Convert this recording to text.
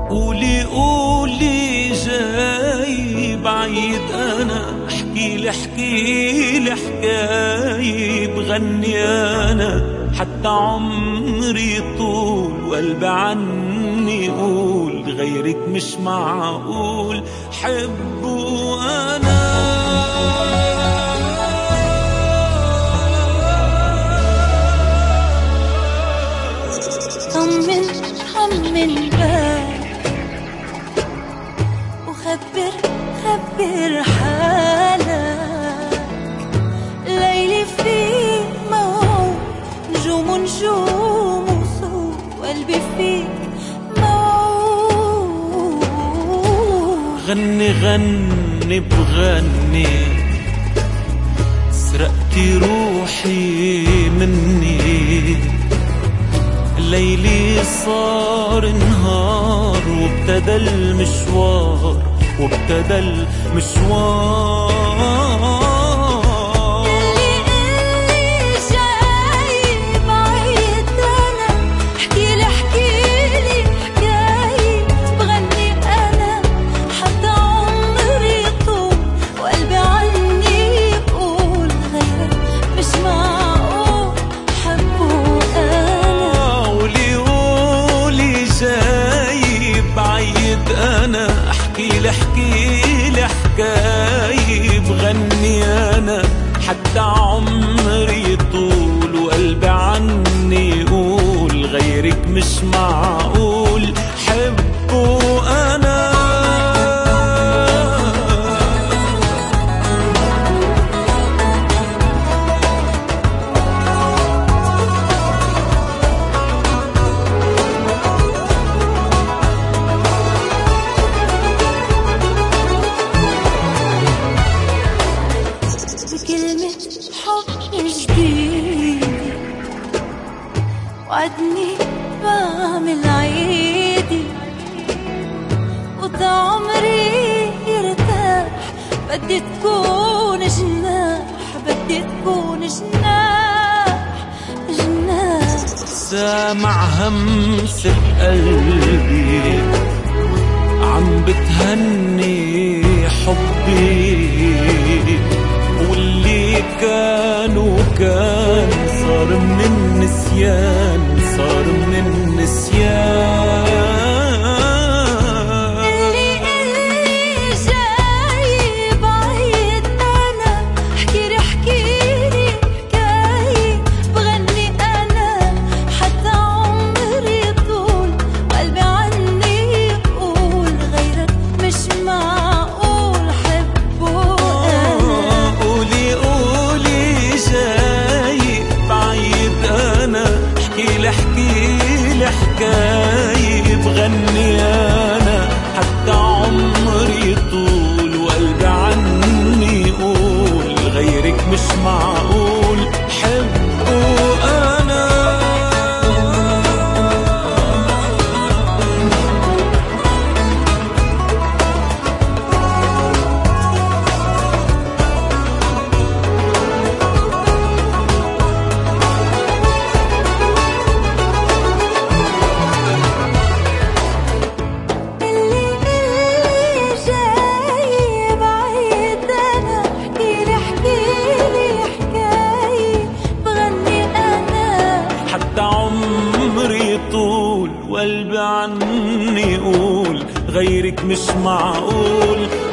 قولي قولي جاي بعيد أنا، احكيلي احكيلي حكاية بغني أنا، حتى عمري طول وقلبي عني يقول غيرك مش معقول حبه أنا. طمن طمن بالك وخبر خبر حالك، ليلي فيك موعود، نجوم نجوم وصوت، وقلبي فيك موعود. غني غني بغني، سرقتي روحي مني، ليلي صار نهار وابتدى المشوار، وابتدى المشوار. احكيلي حكاية بغني أنا، حتى عمري يطول وقلبي عني يقول غيرك مش معقول حبه أنا. وعدني بعمل عيدي وطعمري يرتاح، بدي تكون جناح، بدي تكون جناح جناح. سامع همسة قلبي عم بتهني حبي، واللي كان وكان صار من النسيان، صار من النسيان. اللي جاي بعيد أنا، احكيلي حكاية بغني أنا، حتى عمري طول وقلبي عني يقول غيرك مش معقول حبه أنا. قولي قولي جاي بعيد أنا، احكيلي حكاية بغني أنا، حتى عمري طول وقلبي عني يقول غيرك مش معقول حبه أنا. قلبي عني يقول غيرك مش معقول